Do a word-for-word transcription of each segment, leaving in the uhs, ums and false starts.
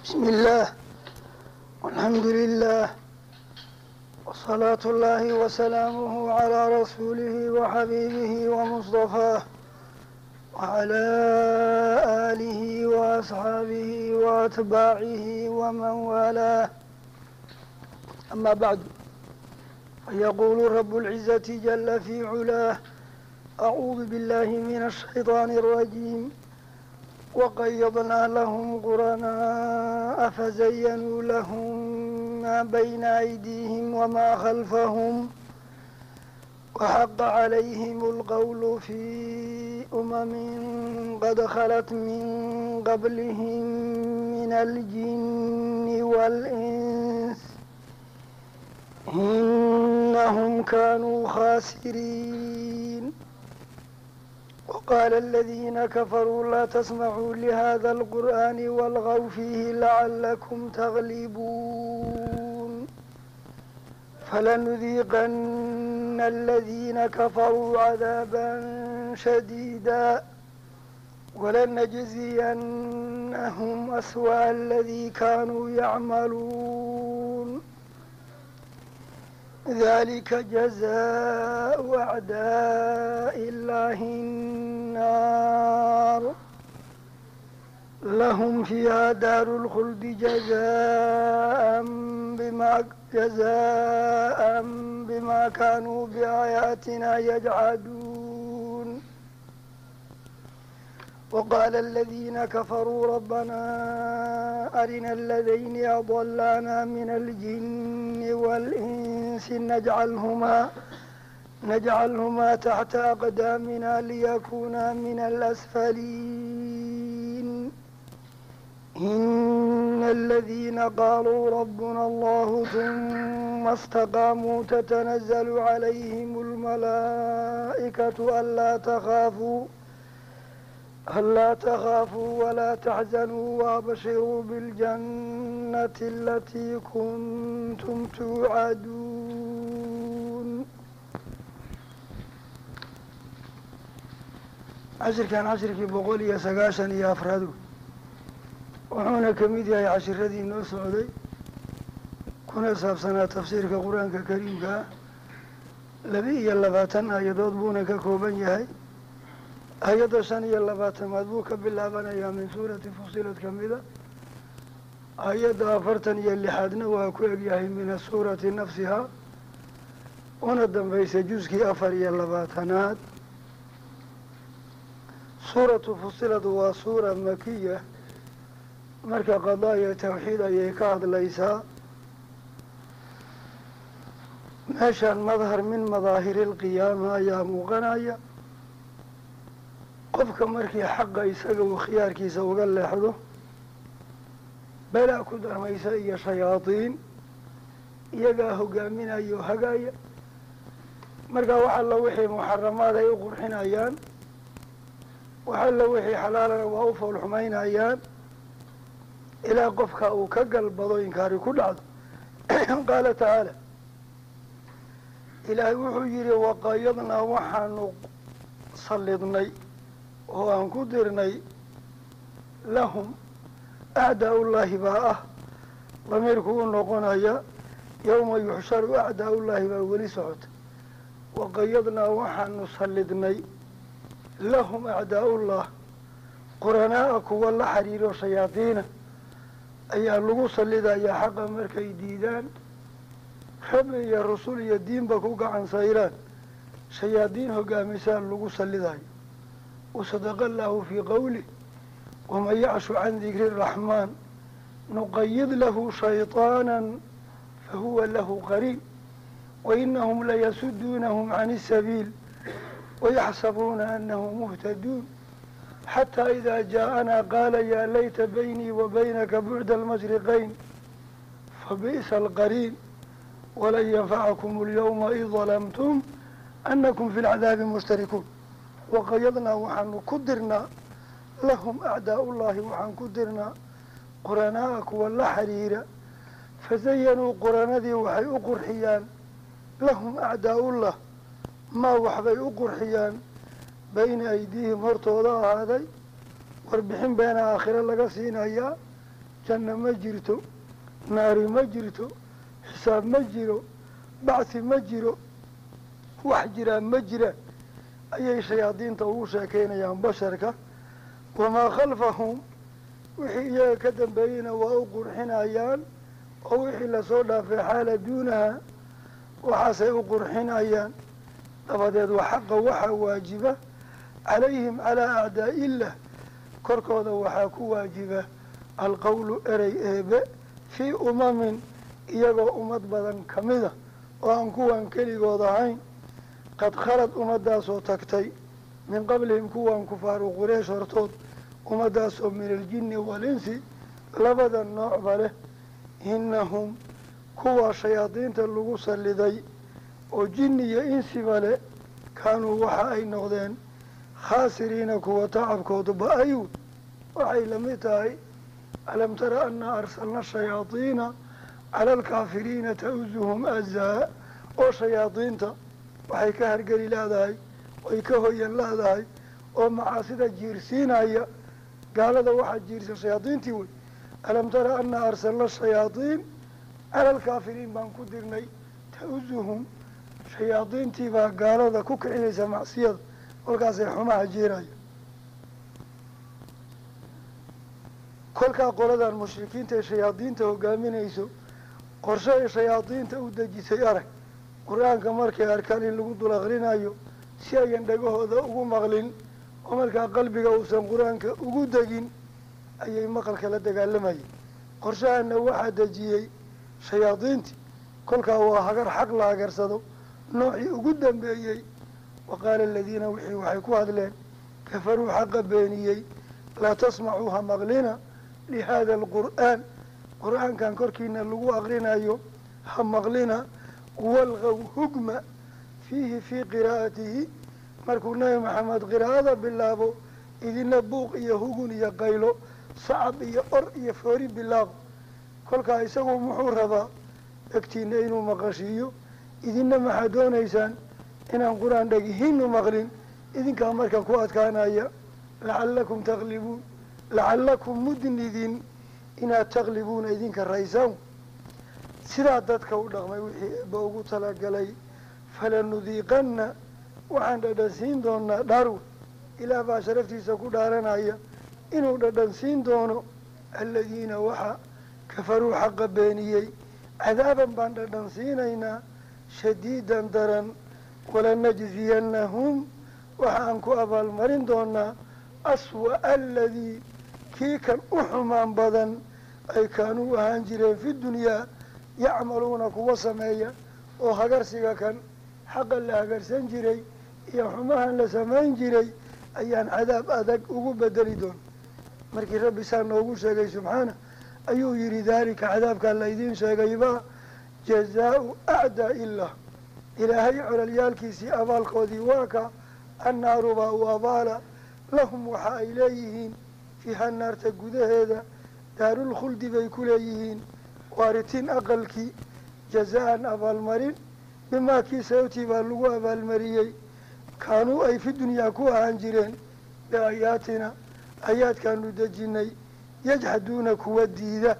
بسم الله والحمد لله وصلاة الله وسلامه على رسوله وحبيبه ومصطفاه وعلى آله وأصحابه وأتباعه ومن والاه. أما بعد، فيقول رب العزة جل في علاه: أعوذ بالله من الشيطان الرجيم. وقيضنا لهم قرناء فزينوا لهم ما بين أيديهم وما خلفهم وحق عليهم القول في أمم قد خلت من قبلهم من الجن والإنس إنهم كانوا خاسرين. وقال الذين كفروا لا تسمعوا لهذا القرآن والغوا فيه لعلكم تغلبون. فلنذيقن الذين كفروا عذابا شديدا ولنجزينهم أسوأ الذي كانوا يعملون. ذلك جزاء أعداء الله النار لهم فيها دار الخلد جزاء بما جزاء بما كانوا بآياتنا يجحدون. وقال الذين كفروا ربنا أرنا الذين أضلانا من الجن والإنس نجعلهما نجعلهما تحت أقدامنا ليكونا من الأسفلين. إن الذين قالوا ربنا الله ثم استقاموا تتنزل عليهم الملائكة ألا تخافوا ألا تخافوا ولا تحزنوا وابشروا بالجنة التي كنتم توعدون. عشر كان عشر كي بقول يا سقاشن يا أفرادو وحونا كميديا يا عشر ردي نو سعودي كنا ساب سنة تفسير كقرآن كريم كا لبي يلا باتنا يدود بونا ككوبان يهي hay-adda shan iyo labaatamaad buu ka bilaabanayaa min suurati fusilad ka mida. hay-adda afartan iyo lixaadna waa ku egyahay min asuurati nafsihaa, una dambaysa juskii afar iyo labaatanaad. suuratu fusilad waa suura makiya, marka qadaaya tawxiid ayay ka hadlaysaa. meeshaan madhar min madaahiri lqiyaama ayaa muuqanaya. qofka markii xaqa isaga uu khiyaarkiisa uga leexdo balaa ku darmaysa iyo shayaadiin iyagaa hogaaminayo hagaaya. markaa wax alla wixii muxaramaad ay u qurxinayaan, wax alla wixii xalaalana waa u foolxumaynayaan ilaa qofka uu ka galbado inkaari ku dhacdo. qaala tacaala, ilaahay wuxuu yidhi: waqayadnaa waxaanu sallidnay oo aan ku dirnay lahum acdaa'ullaahi baa ah damiirku u noqonaya yowma yuxsharu acdaa'ullaahi baa weli socota. waqayadnaa waxaanu sallidnay lahum acdaa'ullah quranaa'a kuwa la xiriiro shayaadiina ayaa lagu sallidayaa xaqa markay diidaan, rabbi iyo rasul iyo diinba ku gacan sayraan, shayaadiin hogaamisaan lagu sallidayo. وصدق الله في قوله: ومن يعش عن ذكر الرحمن نقيض له شيطانا فهو له قرين وإنهم ليسدونهم عن السبيل ويحسبون أنهم مهتدون حتى إذا جاءنا قال يا ليت بيني وبينك بعد المشرقين فبئس القرين ولن ينفعكم اليوم إذ ظلمتم أنكم في العذاب مشتركون. وقيضنا وحن كدرنا لهم أعداء الله وحن كدرنا قرناءك ولا حريرة فزينوا قرنذي وحي أقرحيان لهم أعداء الله ما وحبي أقرحيان بين أيديهم هرتوضا هذي warbixin beena aakhiro laga siinayaa janno ma jirto, naari ma jirto, xisaab ma jiro, bacsi ma jiro, wax jiraan ma jiraan ayay shayaadiinta ugu sheekaynayaan basharka. wamaa khalfahum wixii iyaga ka dambeeyeyna waa u qurxinayaan oo wixii lasoo dhaafay xaala duunaha waxaasay u qurxinayaan. dabadeed wa xaqa waxaa waajiba calayhim calaa acdaa'illah korkooda waxaa ku waajiba alqowlu erey eebe fii umamin iyagoo ummad badan ka mida oo aan kuwan keligood ahayn qad khalad ummaddaasoo tagtay min qablihim kuwan kufaaru qureish hortood ummaddaasoo min aljinni walinsi labada noocba leh. innahum kuwaa shayaadiinta lagu salliday oo jinni iyo insiba le kaanuu waxa ay noqdeen khaasiriina kuwa tacabkoodu ba-ayu. waxay la mid tahay alam tara annaa arsalna shayaadiina cala alkaafiriina ta'usuhum azaa oo shayaadiinta waxay ka hargeli leedahay way ka hoyan leedahay oo macaasida jiirsiinaya gaalada waxaa jiirsan shayaadiintii wey. alam tara annaa arsalna shayaadiin cala alkaafiriin baan ku dirnay ta'usuhum shayaadiintii baa gaalada ku kicinaysa macsiyada kolkaasay xumaha jiiraya. kolkaa qoladan mushrikiinta ee shayaadiinta hogaaminayso qorshe ay shayaadiinta u dejisay arag qur-aanka markay arkaan in lagu dul akrinayo si ayan dhagahooda ugu maqlin oo markaa qalbiga uusan qur-aanka ugu degin ayay maqalka la dagaalamayeen. qorshahana waxaa dejiyey shayaadiintii. kolkaa waa hagar xaq la hagarsado noocii ugu dambeeyey. wa qaala aladiina wixii waxay ku hadleen kafaruu xaqa beeniyey laa tasmacuu ha maqlina lihaada alqur'aan qur-aankan korkiina lagu akrinayo ha maqlina walqow hugma fiihi fii qiraa'atihi markuu nebi maxamed qiraa'ada bilaabo idina buuq iyo hugun iyo qaylo sacab iyo or iyo foori bilaabo. kolkaa isagu muxuu rabaa egtiina inuu maqashiiyo idina maxaad doonaysaan inaan qur-aan dhegihinu maqlin idinkaa marka ku adkaanaya lacallakum taglibuun lacallakum mudnidin inaad taglibuuna idinka raysaan. sidaa dadka u dhaqmay wixii eebba ugu talagalay falanudiiqanna waxaan dhadhansiin doonaa dhaarwe ilaah baa sharaftiisa ku dhaaranaya inuu dhadhansiin doono aladiina waxa kafaruu xaqa beeniyey cadaaban baan dhadhansiinaynaa shadiidan daran walanajziyannahum waxaan ku abaalmarin doonaa aswa'a aladii kii kan u xumaan badan ay kaanuu ahaan jireen fi dunyaa yacmaluuna kuwa sameeya oo hagarsiga kan xaqa la hagarsan jiray iyo xumahan la samayn jiray ayaan cadaab adag ugu bedeli doona. markii rabbi saa noogu sheegay subxaana ayuu yihi daalika cadaabkaa laydiin sheegayba jazaau acdaa illah ilaahay colalyaalkiisii abaalkoodii waa ka annaaru baa u abaala lahum waxa ay leeyihiin fiiha naarta gudaheeda daarulkhuldi bay ku leeyihiin waaritiin aqalkii jazaan abaalmarin bimaa kii sababtii baa lagu abaalmariyey kaanuu ay fi dunyaa ku ahaan jireen biaayaatina aayaadkaanu dejinay yajhaduuna kuwa diida.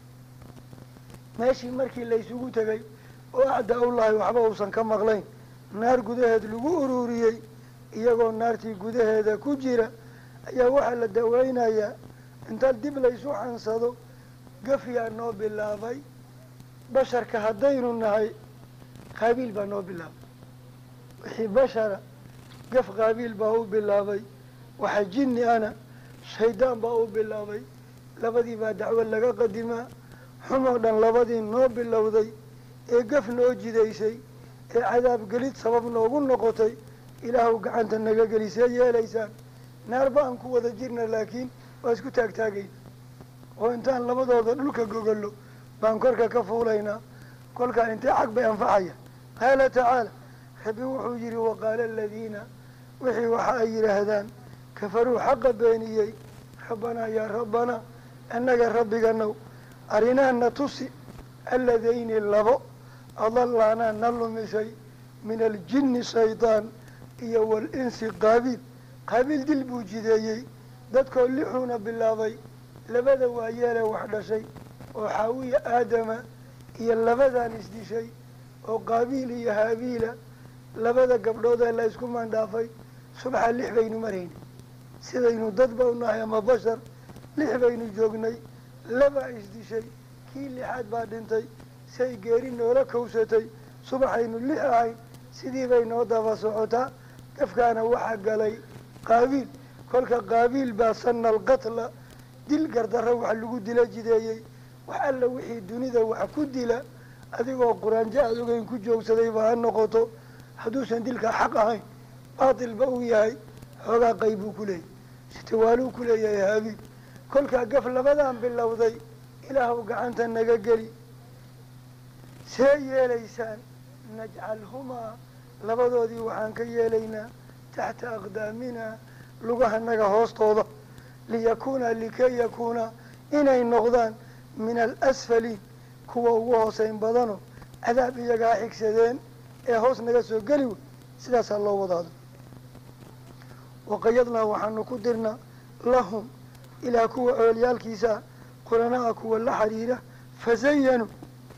meeshii markii laysugu tegay oo acdaa ullahi waxba uusan ka maqlayn naar gudaheed lagu ururiyey iyagoo naartii gudaheeda ku jira ayaa waxaa la daweynayaa inta dib laysu xansado gafyaa noo bilaabay. basharka haddaynu nahay qaabiil baa noo bilaabay wixii bashara gaf qaabiil baa u bilaabay. waxa jinni ana shaydaan baa u bilaabay. labadii baa dacwo laga qadimaa xumoo dhan labadii noo bilowday ee gaf noo jidaysay ee cadaab gelid sabab noogu noqotay ilaahu gacanta naga gelisee yeelaysaan. naar ba aan ku wada jirna laakiin waa isku taagtaagayna oo intaan labadooda dhulka gogollo baan korka ka fuulaynaa. kolkaa intee xaq bay anfacaya. qaala tacaala rabbi wuxuu yihi waqaala aladiina wixii waxa ay yidhaahdaan kafaruu xaqa beeniyey rabbanaa yaa rabbanaa annaga rabbiganow arinaana tusi alladayni labo adalaanaa na lumisay min aljinni shaydaan iyo walinsi qaabiil. qaabiil dil buu jideeyey dadkoo lixuuna bilaabay labada waayeele wax dhashay oo xaawiya aadama iyo labadan isdishay oo qaabiil iyo haabiila labada gabdhood ee la isku mandhaafay subaxa lix baynu marayna sidaynu dadba u nahay ama bashar lix baynu joognay laba isdishay kii lixaad baa dhintay say geeri noola kawsatay subaxaynu lix ahayn sidii bay noo daba socotaa gafkaana waxaa galay qaabiil kolka qaabiil baa sana alqatla dil gardarro wax lagu dila jideeyey wax alla wixii dunida wax ku dila adigoo quraanjo aad ogeyn ku joogsaday ba ha noqoto hadduusan dilka xaq ahayn baatilba uu yahay xoogaa qayb buu ku leeyahy sitawaaluu ku leeyahay haabiil kolkaa gaf labadan bilowday ilaahu gacanta naga geli see yeelaysaan najcalhumaa labadoodii waxaan ka yeelaynaa taxta aqdaaminaa lugahanaga hoostooda liyakuuna likay yakuuna inay noqdaan min alasfaliin kuwa ugu hooseyn badano cadaab iyagaa xigsadeen ee hoos naga soo geli wey sidaasaa loo wadaado waqayadnaa waxaanu ku dirnaa lahum ilaa kuwa oolyaalkiisa quranaa kuwa la xiriira fazayanuu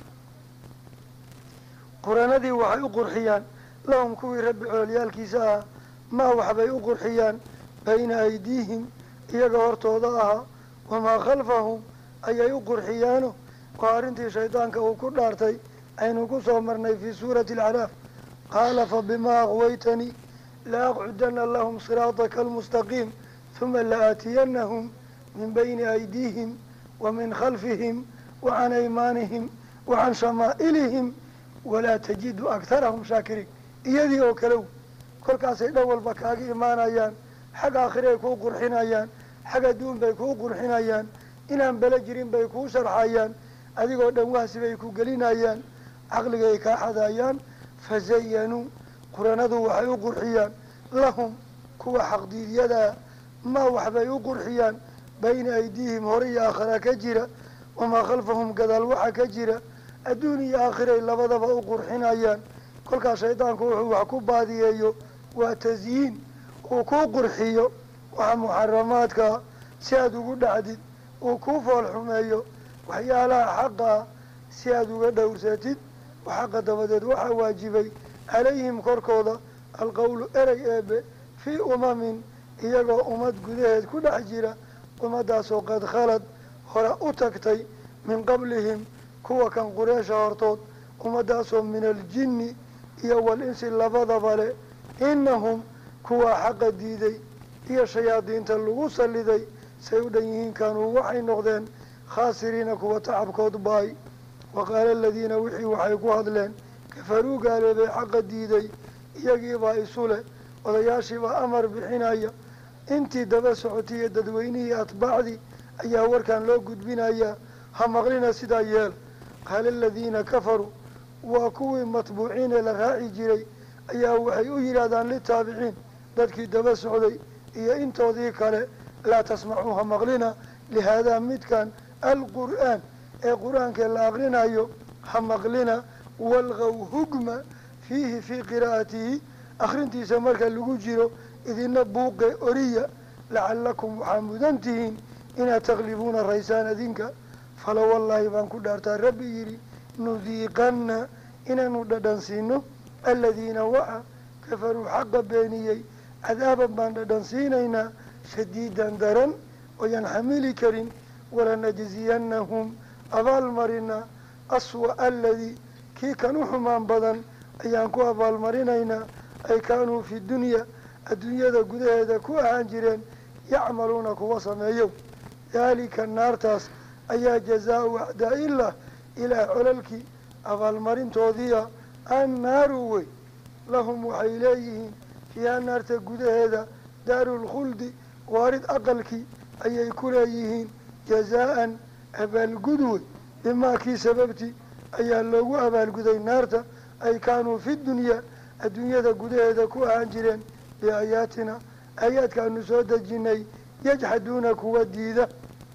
quranadii waxay u qurxiyaan lahum kuwii rabbi oolyaalkiisa ahaa maa waxbay u qurxiyaan bayna aydiihim iyaga hortooda ahaa wamaa khalfahum ayay u qurxiyaano waa arrintii shaydaanka uu ku dhaartay aynu ku soo marnay fii suurati alacraaf qaala fabimaa aqwaytanii la aqcudana lahum siraataka almustaqiim huma laaatiyanahum min bayni aydiihim wa min khalfihim wa can aymaanihim wa can shamaa'ilihim walaa tajidu aktarahum shaakiriin iyadii oo kale kolkaasay dhan walba kaaga imaanayaan xag aakhire ay kuu qurxinayaan xag adduun bay kuu qurxinayaan inaan bele jirin bay kuu sharxayaan adigoo dhan wahsi bay ku gelinayaan caqligay kaa xadayaan fazayanuu quranadu waxay u qurxiyaan lahum kuwa xaqdiidyadaa maa waxbay u qurxiyaan bayna aydiihim hore iyo aakhira ka jira wamaa khalfahum gadaal waxa ka jira adduun iyo aakhiray labadaba u qurxinayaan kolkaas shaydaanku wuxuu wax ku baadiyeeyo waa tasyiin uu kuu qurxiyo waxa muxaramaadkaa si aada ugu dhacdid uu kuu fool xumeeyo waxyaalaha xaqaa si aada uga dhowrsatid xaqa dabadeed waxaa waajibay calayhim korkooda alqowlu erey eebe fii umamin iyagoo ummad gudaheed ku dhex jira ummaddaasoo qad khalad hore u tagtay min qablihim kuwa kan qureesha hortood ummaddaasoo min aljinni iyo wal-insi labadaba le inahum kuwaa xaqa diiday iyo shayaadiinta lagu salliday say u dhan yihiin kaanuu waxay noqdeen khaasiriina kuwa tacabkood baay waqaala aladiina wixii waxay ku hadleen kafaruu gaaloobay xaqa diiday iyagiibaa isu leh odayaashiibaa amar bixinaya intii daba socotiiyo dadweynihii atbaacdii ayaa warkan loo gudbinayaa ha maqlina sidaa yeel qaala aladiina kafaruu waa kuwii matbuuciine la raaci jiray ayaa waxay u yidhaahdaan litaabiciin dadkii daba socday iyo intoodii kale laa tasmacuu ha maqlina lihaadaa midkan alqur'aan ee qur-aankee la aqrinayo ha maqlina walqow hugma fiihi fii qiraa'atihi akhrintiisa marka lagu jiro idina buuqe oriya lacallakum waxaa mudan tihiin inaad taglibuuna raysaan adinka fala wallaahi baan ku dhaartaa rabbi yidhi nudiiqanna inaanu dhadhan siino aladiina waxa kafaruu xaqa beeniyey cadaaban baan dhadhan siinaynaa shadiidan daran ooyan xamili karin walanajziyanahum abaalmarina aswa aladii kii kan u xumaan badan ayaan ku abaalmarinaynaa ay kaanuu fi dunya adduunyada gudaheeda ku ahaan jireen yacmaluuna kuwa sameeyow daalika naartaas ayaa jazaau acdaa-illah ilaah colalkii abaalmarintoodiia annaaru wey lahum waxay leeyihiin fiiha naarta gudaheeda daarulkhuldi waarid aqalkii ayay ku leeyihiin jazaa-an abaalgud wey bimaa kii sababtii ayaa loogu abaalguday naarta ay kaanuu fi dunyaa adduunyada gudaheeda ku ahaan jireen biaayaatina aayaadkaanu soo dejinay yajxaduuna kuwa diida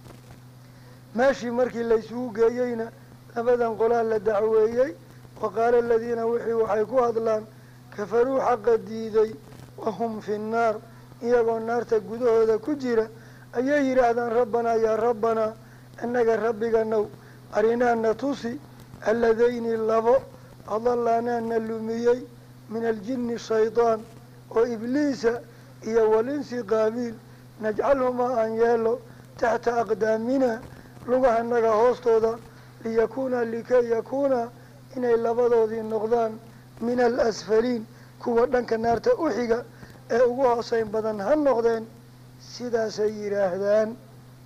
meeshii markii laysugu geeyeyna labadan qolaa la dacweeyey wa qaala aladiina wixii waxay ku hadlaan kafaruu xaqa diiday wahum fi nnaar iyagoo naarta gudahooda ku jira ayay yidhaahdaan rabbanaa yaa rabbanaa innaga rabbiganow arinaana tusi alladayni labo adalaanaana lumiyey min aljinni shaydaan oo ibliisa iyo walinsi qaabiil najcalhumaa aan yeelo taxta aqdaamina lugahanaga hoostooda liyakuuna likay yakuuna inay labadoodii noqdaan min alasfaliin kuwa dhanka naarta u xiga ee ugu hooseyn badan ha noqdeen sidaasay yidhaahdaan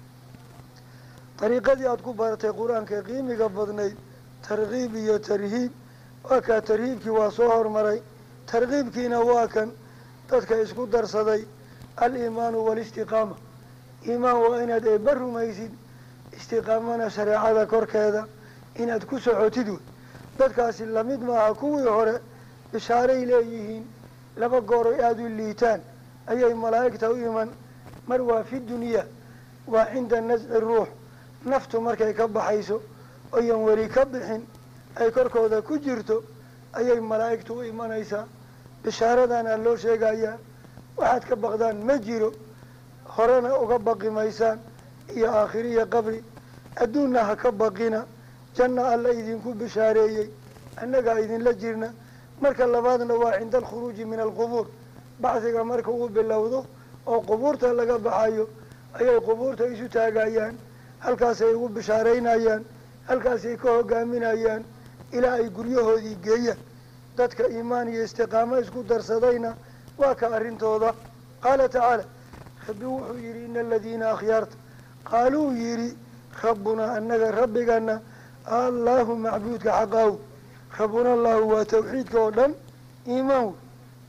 dariiqadii aada ku baratay qur-aanka qiimiga badnayd tarkiib iyo tarhiib waa kaa tarhiibkii waa soo hormaray tarkiibkiina waa kan dadka isku darsaday aliimaanu waalistiqaama iimaan waa inaad eebba rumaysid istiqaamana shareecada korkeeda inaad ku socotid wey dadkaasi lamid maaha kuwii hore bishaaray leeyihiin laba gooroy aada u liitaan ayay malaa'igta u iman mar waa fi dunyaa waa cinda nasci ruux naftu markay ka baxayso oyan weli ka bixin ay korkooda ku jirto ayay malaa'igtu u imanaysaa bishaaradana loo sheegayaa waxaad ka baqdaan ma jiro horena uga baqi maysaan iyo aakhiriya qabri adduunna ha ka baqina janna alla idinku bishaareeyey annagaa idinla jirna marka labaadna waa cinda alkhuruuji min alqubuur bacdiga marka uu bilowdo oo qubuurta laga baxayo ayay qubuurta isu taagayaan halkaasay ugu bishaaraynayaan halkaasay ka hogaaminayaan ilaa ay guryahoodii geeyaan dadka iimaan iyo istiqaamo isku darsadayna waa ka arrintooda qaala tacaala rabbi wuxuu yidhi ina aladiina akhyaarta qaaluu yidhi rabbunaa annaga rabbigana allaahu macbuudka xaqaaw rabbuna allaahu waa tawxiidka oo dhan iimaan wey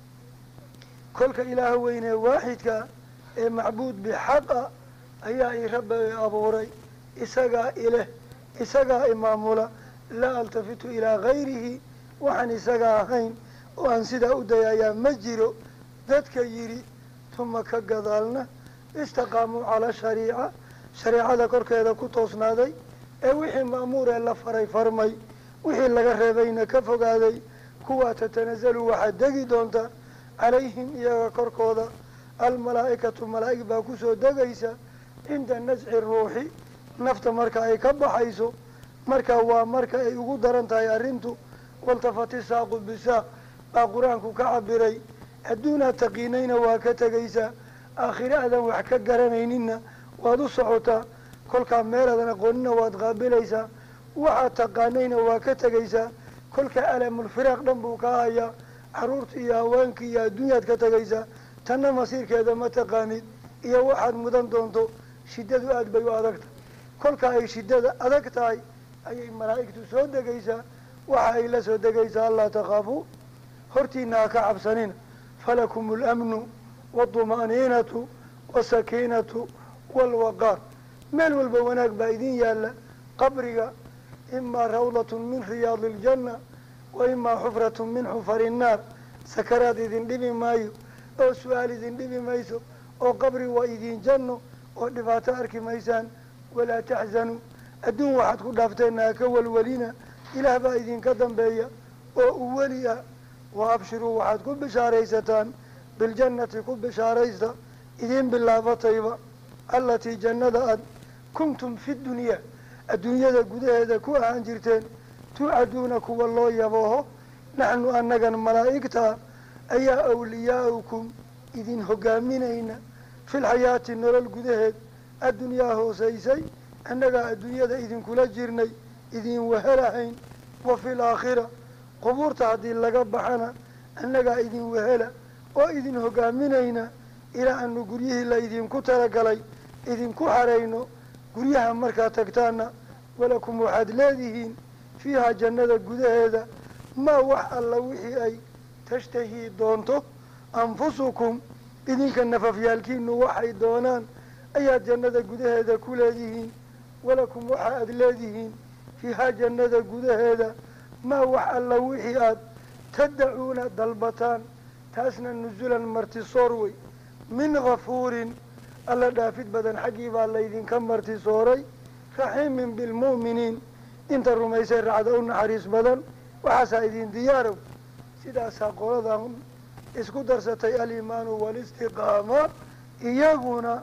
kolka ilaaha weynee waaxidka ee macbuud bixaqa ayaa i rabbi abuuray isagaa ileh isagaa imaamula laa altafitu ilaa gayrihi waxaan isaga ahayn oo aan sidaa u dayayaa ma jiro dadka yidhi tuma ka gadaalna istaqaamuu calaa shariica shareecada korkeeda ku toosnaaday ee wixii ma'muur ee la faray farmay wixii laga reebayna ka fogaaday kuwaa tatanazalu waxaad degi doonta calayhim iyaga korkooda almalaa'ikatu malaa'ig baa kusoo degaysa cinda nasci ruuxi nafta marka ay ka baxayso marka waa marka ay ugu daran tahay arrintu waltafati saaqu bisaaq baa qur-aanku ka cabiray adduunaad taqiinayna waa ka tegaysaa aakhire aadan wax ka garanayninna waad u socotaa kolkaa meeladan aqoonina waad qaabilaysaa waxaad taqaanayna waa ka tegaysaa kolka alamulfiraaq dhan buu kaa hayaa carruurta iyo haweenka iyo adduunyaad ka tegaysaa tanna masiirkeeda ma taqaanid iyo waxaad mudan doonto shiddadu aada bay u adagtahay kolka ay shiddada adag tahay ayay malaa'igtu soo degaysaa waxa ay la soo degaysaa allaa takhaafuu hortiina ha ka cabsanina falakum alamnu waalطumaaniinatu wasakiinatu waalwaqaar meel walba wanaag baa idin yaalla qabriga imaa rawdatun min riyaadi iljanna wa imaa xufratun min xufari innaar sakaraad idin dhibi maayo oo su-aal idin dhibi mayso oo qabri waa idin janno oo dhibaato arki maysaan walaa taxzanuu adduun waxaad ku dhaafteenna ha ka walwelina ilaah baa idinka dambeeya oo u weli ah wa abshiruu waxaad ku bishaaraysataan biljannati ku bishaaraysta idiin bilaabatayba allatii jannada aad kuntum fi dunyaa adduunyada gudaheeda ku ahaan jirteen tuucaduuna kuwa loo yabooho naxnu annagan malaa'igtaa ayaa awliyaa'ukum idin hogaaminayna filxayaati nolol gudaheed addunyaa hoosaysay annagaa adduunyada idinkula jirnay idin wehelahayn wa fil aakhira qubuurta haddii laga baxana annagaa idin wehela oo idin hogaaminayna ilaa aanu guryihii la idinku talagalay idinku xarayno guryaha markaad tagtaana walakum waxaad leedihiin fiihaa jannada gudaheeda maa wax alla wixii ay tashtahii doonto anfusukum idinka nafafyaalkiinu waxay doonaan ayaad jannada gudaheeda ku leedihiin walakum waxa aad leedihiin fiihaa jannada gudaheeda maa wax alla wixii aad tadacuuna dalbataan taasna nusulan martisoor wey min gafuurin alla dhaafid badan xaggii baa laydinka martisooray raxiimin bilmu'miniin inta rumaysay raacda u naxariis badan waxaasaa idin diyaarow sidaasaa qoladan isku darsatay aliimaanu waalistiqaama iyaguna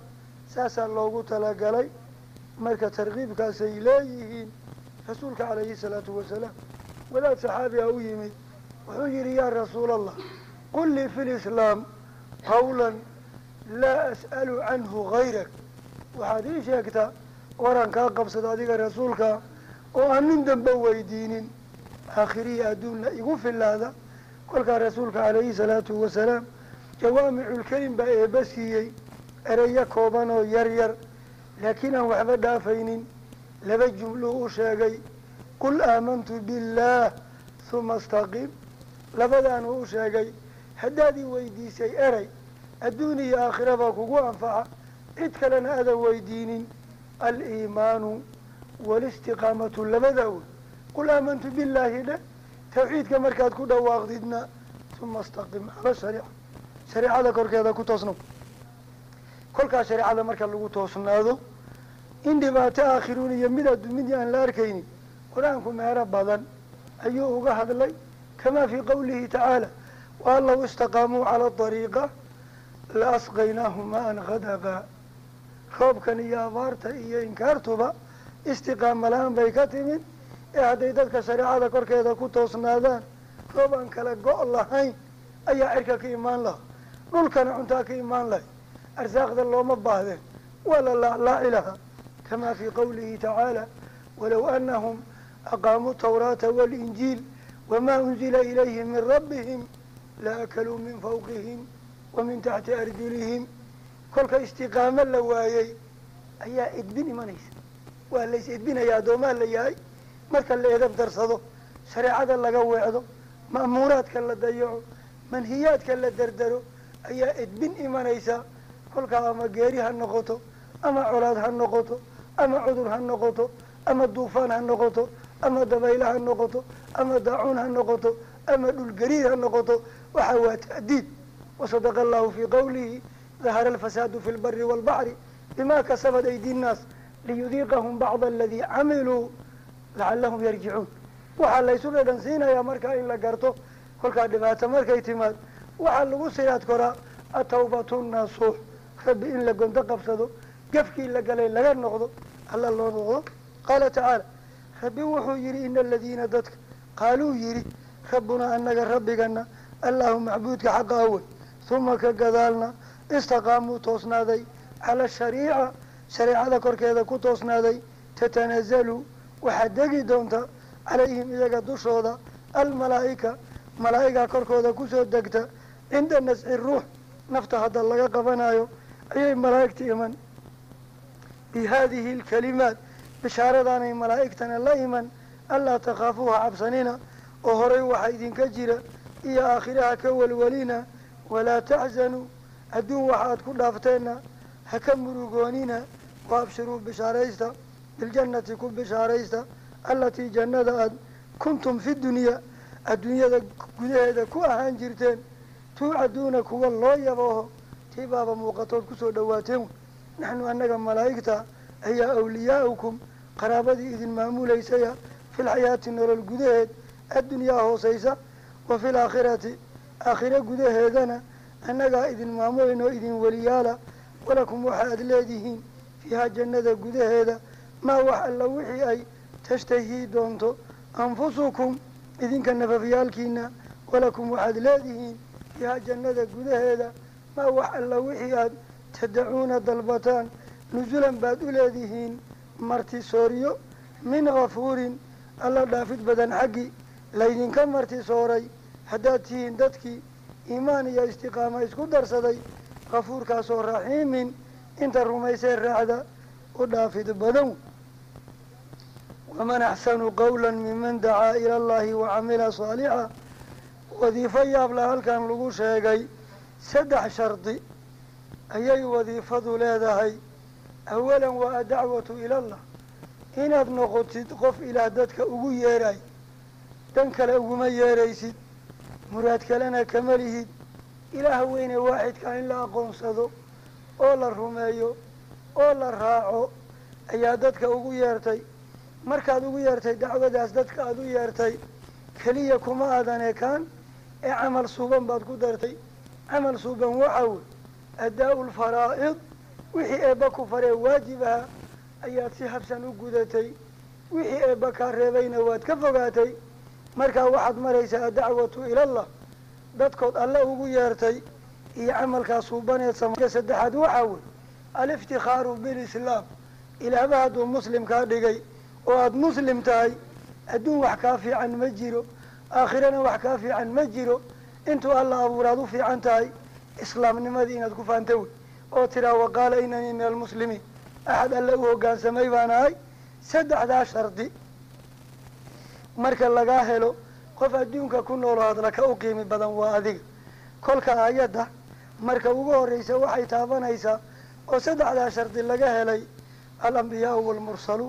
saasaa loogu talagalay marka tarkiibkaasay leeyihiin rasuulka calayhi salaatu wasalaam wadaad saxaabiga u yimid wuxuu yidhi yaa rasuula allah qul lii fi lislaam qawlan laa as'alu canhu gayrak waxaad ii sheegtaa waran kaa qabsada adiga rasuulka oo aan nin dambe weydiinin aakhiriyi adduunna igu filaada kolkaa rasuulka calayhi salaatu wasalaam jawaamiculkelim baa eebba siiyey ereyo kooban oo yar yar laakiin aan waxba dhaafaynin laba jumluu u sheegay qul aamantu billaah huma istaqim labadaanuu u sheegay haddaad ii weydiisay erey adduun iyo aakhiraba kugu anfaca cid kalena aadan weydiinin aliimaanu walistiqaamatu labada wey qul aamantu billaahi dheh tawxiidka markaad ku dhawaaqdidna huma istaqim cala shariica shareecada korkeeda ku toosno kolkaa shareecada marka lagu toosnaado in dhibaato aakhiruun iyo mid adduunyadii aan la arkaynin qur-aanku meero badan ayuu uga hadlay kamaa fii qawlihi tacaala waan law istaqaamuu cala dariiqa la asqaynaahum maan khadaqa roobkan iyo abaarta iyo inkaartuba istiqaama la-aan bay ka timid ee hadday dadka shareecada korkeeda ku toosnaadaan roob aan kala go' lahayn ayaa cirka ka imaan laha dhulkana cuntaa ka imaan lahay arsaaqda looma baahdeen waa la laaclaaci lahaa kamaa fii qawlihi tacaala walow anahum aqaamuu tawraata waalinjiil wamaa unzila ilayhim min rabbihim la akaluu min fawqihim wa min taxti arjulihim kolka istiqaamo la waayey ayaa edbin imanaysa waa lays edbinaya addoomaa la yahay marka la edab darsado shareecada laga weecdo ma'muuraadka la dayaco manhiyaadka la dardaro ayaa edbin imanaysa kolkaa ama geeri ha noqoto ama colaad ha noqoto ama cudur ha noqoto ama duufaan ha noqoto ama dabaylo ha noqoto ama daacuun ha noqoto ama dhulgariir ha noqoto waxa waa ta'diid wasadaqa allahu fii qawlihi dahara alfasaadu fi lbari waalbaxri bima kasabat aydi nnaas liyudiiqahum bacda aladii camiluu lacalahum yarjicuun waxaa laysu dhadhan siinayaa markaa in la garto kolkaa dhibaato markay timaad waxaa lagu siyaad koraa atawbatu nasuux rabbi in la gondo qabsado gafkii la galay laga noqdo alla loo noqdo qaala tacaala rabbi wuxuu yidhi ina aladiina dadka qaaluu yidhi rabbunaa annaga rabbigana allahu macbuudka xaqa awey huma ka gadaalna istaqaamuu toosnaaday cala shariica shareecada korkeeda ku toosnaaday tatanazalu waxaad degi doonta calayhim iyaga dushooda almalaa'ika malaa'iga korkooda kusoo degta cinda nasci ruux nafta hadda laga qabanayo ayay malaa'igta iman bi haadihi alkalimaat bishaaradaanay malaa'igtana la iman allaa takhaafuuha cabsanina oo horay waxaa idinka jira iyo aakhiraha ka welwelina walaa taxzanuu adduun waxaad ku dhaafteenna ha ka murugoonina wa abshiruu bishaaraysta biljannati ku bishaaraysta allatii jannada aad kuntum fi dunyaa adduunyada gudaheeda ku ahaan jirteen tuucaduuna kuwa loo yabooho tii baaba muuqatood kusoo dhawaateen naxnu annaga malaa'igta ayaa awliyaa'ukum qaraabadii idin maamulaysaya fi lxayaati nolol gudaheed addunyaa hoosaysa wa fi laakhirati aakhiro gudaheedana annagaa idin maamulayno idin weliyaala walakum waxa aad leedihiin fiihaa jannada gudaheeda maa wax alla wixii ay tashtahii doonto anfusukum idinka nafafyaalkiina walakum waxaad leedihiin fiihaa jannada gudaheeda maa wax alla wixii aad tadacuuna dalbataan nusulan baad u leedihiin marti sooriyo min kafuurin alla dhaafid badan xaggi laydinka marti sooray haddaad tihiin dadkii iimaan iyo istiqaama isku darsaday kafuurkaasoo raxiimin inta rumaysee raacda u dhaafid badan waman axsanu qawla miman dacaa ila allahi wacamila saalixa wadiifo yaabla halkan lagu sheegay saddex shardi ayay wadiifadu leedahay awalan waa adacwatu ilallah inaad noqotid qof ilaah dadka ugu yeeray dan kale uguma yeeraysid muraad kalena kama lihid ilaah weyne waaxidka in la aqoonsado oo la rumeeyo oo la raaco ayaa dadka ugu yeertay markaad ugu yeertay dacwadaas dadka aada u yeertay keliya kuma aadan ekaan ee camal suuban baad ku dartay camal suuban waxa wey adaa-u lfaraa'id wixii eebba ku faree waajibaha ayaad si habsan u gudatay wixii eebba kaa reebayna waad ka fogaatay markaa waxaad maraysaa adacwatu ilallah dadkood alle ugu yeertay iyo camalkaa suubaneed samaka saddexaad waxaa wey aliftikhaaru bilislaam ilaaba hadduu muslim kaa dhigay oo aada muslim tahay adduun wax kaa fiican ma jiro aakhirana wax kaa fiican ma jiro intuu alla abuuraad u fiican tahay islaamnimadii inaad ku faanta wey oo tiraa waqaala inanii min almuslimiin axad alle u hoggaansamay baan ahay saddexdaa shardi marka lagaa helo qof adduunka ku noolo hadla ka u qiimi badan waa adiga kolka aayadda marka ugu horreysa waxay taabanaysaa oo saddexdaa shardi laga helay alambiyaau waalmursaluun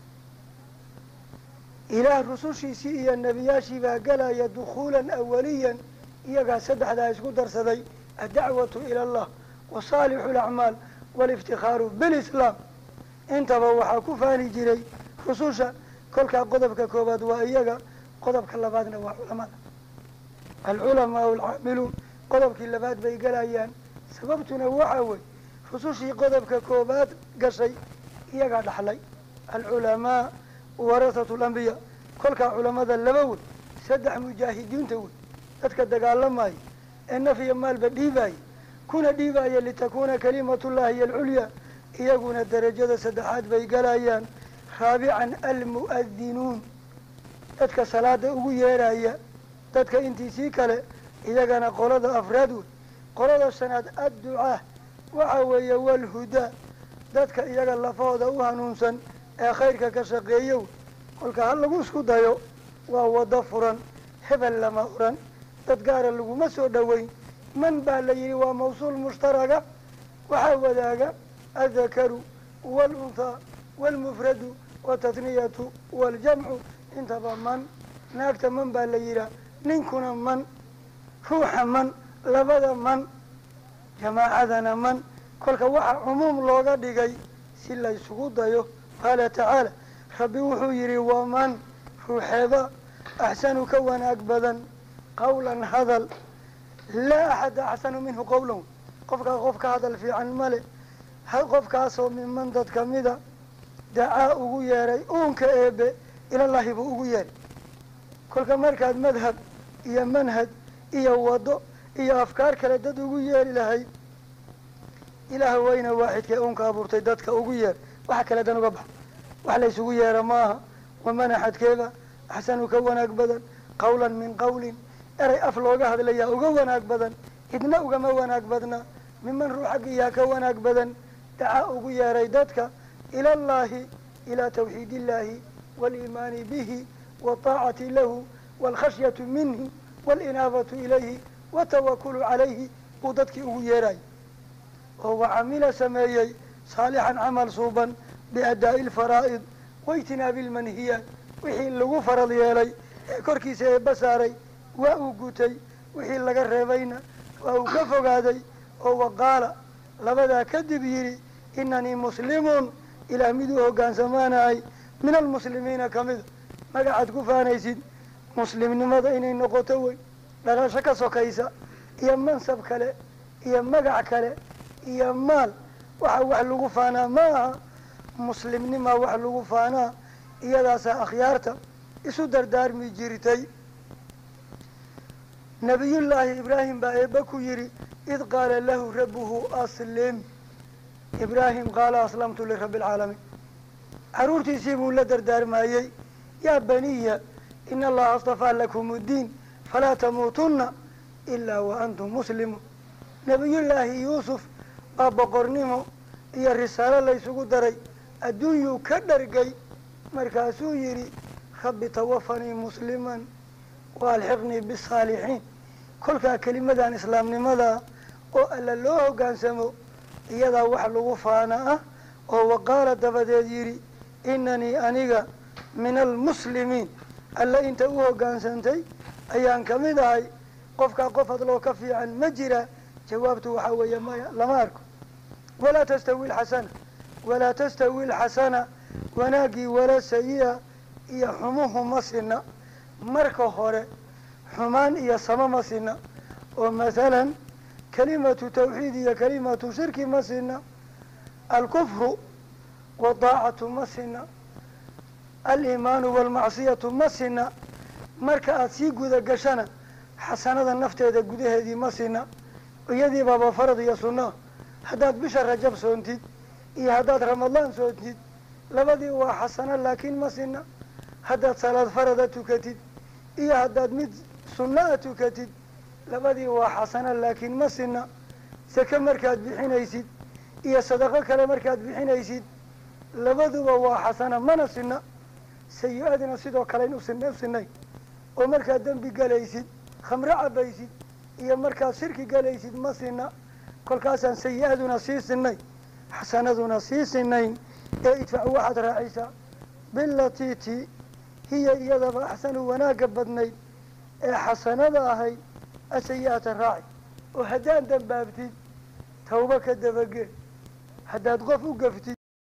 ilaah rusushiisii iyo nebiyaashii baa gelaya dukhuulan awaliyan iyagaa saddexdaa isku darsaday addacwatu ila allah wa saalixu alacmaal waaliftikhaaru bilislaam intaba waxaa ku faani jiray rususha kolkaa qodobka koowaad waa iyaga qodobka labaadna waa culamada alculamaau alcaamiluun qodobkii labaad bay gelayaan sababtuna waxaa wey rusushii qodobka koowaad gashay iyagaa dhaxlay alculamaa warasatu lambiya kolkaa culamada laba wey saddex mujaahidiinta wey dadka dagaalamaya ee naf iyo maalba dhiibaya kuna dhiibaya litakuuna kalimatullahi hiyo alculyaa iyaguna darajada saddexaad bay galayaan raabican almu'adinuun dadka salaada ugu yeeraya dadka intiisii kale iyagana qolada afraad wey qolada shanaad adducaa waxa weeye walhudaa dadka iyaga lafahooda u hanuunsan ee khayrka ka shaqeeya wey kolka ha lagu isku dayo waa wado furan hebel lama oran dad gaara laguma soo dhoweyn man baa la yidhi waa mawsuul mushtaraga waxaa wadaaga addakaru waalunhaa waalmufradu watatniyatu waaljamcu intaba man naagta man baa la yidhaah ninkuna man ruuxa man labada man jamaacadana man kolka waxaa cumuum looga dhigay si la ysugu dayo qaala tacaala rabbi wuxuu yidhi waman ruuxeeba axsanu ka wanaag badan qawlan hadal laa axada axsanu minhu qawlan qofkaa qof ka hadal fiican male qofkaasoo miman dad kamida dacaa ugu yeeray uunka eebe ilallahi buu ugu yeeray kolka markaad madhab iyo manhaj iyo wado iyo afkaar kale dad ugu yeeri lahayd ilaah weyna waaxidkee uunka abuurtay dadka ugu yeer waxa kale dan uga bax wax la ysugu yeera maaha waman axadkeeba axsanu ka wanaag badan qawlan min qawlin eray af looga hadlayaa uga wanaag badan idna ugama wanaag badna miman ruux xaggiyaa ka wanaag badan dacaa ugu yeeray dadka ila allahi ilaa tawxiid illaahi waaliimaani bihi wataacati lahu waalkhashyatu minhu waalinaabatu ilayhi watawakulu calayhi buu dadkii ugu yeeray oo wacamila sameeyey saalixan camal suuban biadaa'i ilfaraa'id waitinaabi ilmanhiyaat wixii lagu farad yeelay ee korkiisa eebba saaray waa uu gutay wixii laga reebayna waa uu ka fogaaday oo waqaala labadaa kadib yidhi inanii muslimun ilaah mid u hogaansamaanahay min almuslimiina kamida magacaad ku faanaysid muslimnimada inay noqoto wey dhalasho ka sokaysa iyo mansab kale iyo magac kale iyo maal waxa wax lagu faanaa ma aha muslimnimaa wax lagu faanaa iyadaasaa akhyaarta isu dardaarmi jirtay nabiyullaahi ibraahim baa eebba ku yidhi id qaala lahu rabbuhu aslim ibraahim qaala aslamtu lirabbi alcaalamiin carruurtiisii buu la dardaarmayey yaa baniya ina allaha astafaa lakum uddiin falaa tamuutunna ilaa wa antum muslimuun nebiyullaahi yuusuf baa boqornimo iyo risaalo laysugu daray adduunyuu ka dhargay markaasuu yidhi rabbi tawafanii musliman wa alxiqnii bisaalixiin kolkaa kelimadan islaamnimada oo alla loo hoggaansamo iyadaa wax lagu faana ah oo waqaala dabadeed yidhi inanii aniga min almuslimiin alla inta u hoggaansantay ayaan ka mid ahay qofkaa qof hadloo ka fiican ma jira jawaabtu waxaa weeye maya lama arko walaa tastawi alxasana walaa tastawi alxasana wanaaggii wala sayi-a iyo xumuhu ma sina marka hore xumaan iyo samo ma sina oo masalan kelimatu tawxiid iyo kelimatu shirki ma sina الكفر والطاعة مسنا الإيمان والمعصية مسنا مركا أتسيق ذا قشنا حسنة النفط ذا قده هذه مسنا ويدي بابا فرض يصنع هداد بشر رجب سونتيد إيه هداد رمضان سونتيد لبدي هو حسنة لكن مسنا هداد صلاة فرض تكتيد إيه هداد مد سنة تكتيد لبدي هو حسنة لكن مسنا سكن مركات بحين يسيد إيه صدقة كلا مركات بحين يسيد لبدي هو حسنة ما نسنا سيئاتنا سيدو كلين وسنة وسنة ومركات دم بقال يسيد خمر عبا يسيد إيه مركات شركي قال يسيد مسنا كل كاسان سيئاتنا سيسنة حسناتنا سيسنة إيه ادفع واحد رئيسا بالتي هي إيضا أحسن وناقب بدني حسنة هاي السيئات الراعي وهدان دم بابتي توبك الدفق هداد غفو قفتي